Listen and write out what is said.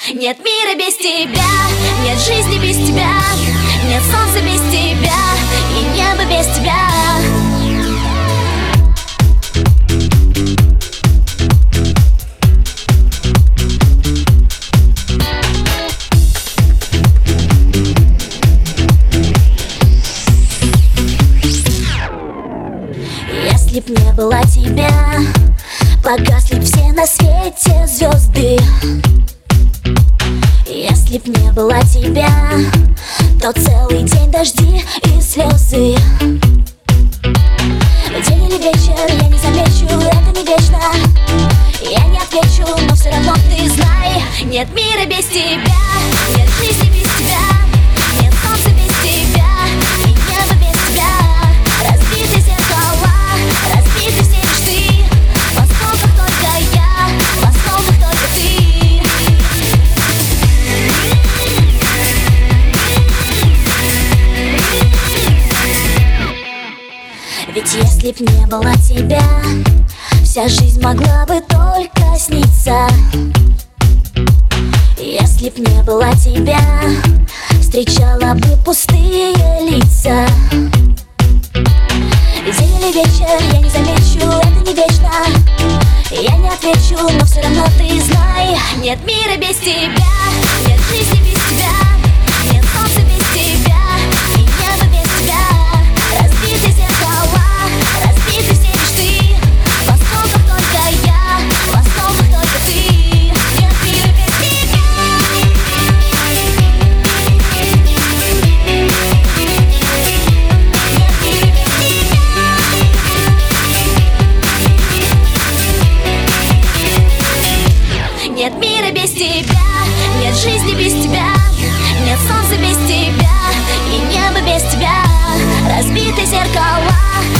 Нет мира без тебя, нет жизни без тебя, нет солнца без тебя и неба без тебя. Если б не было тебя, погасли б все на свете звезды. Если б не было тебя, то целый день дожди и слезы. День или вечер, я не замечу, это не вечно. Я не отвечу, но все равно ты знай. Нет мира без тебя, нет жизни без тебя, нет солнца без тебя и неба без тебя. Разбиты зеркала, разбиты все мечты. В осколках только я, в осколках только ты. Ведь если б не было тебя, вся жизнь могла бы только сниться. Если б не было тебя, встречала бы пустые лица. День или вечер, я не замечу, это не вечно. Я не отвечу, но все равно ты знай. Нет мира без тебя, нет жизни без тебя, нет солнца без тебя и неба без тебя. Разбиты зеркала, разбиты все мечты. В осколках только я, в осколках только ты. Нет мира без тебя. Нет мира без тебя, нет жизни без тебя, нет солнца без тебя и неба без тебя. Разбиты зеркала,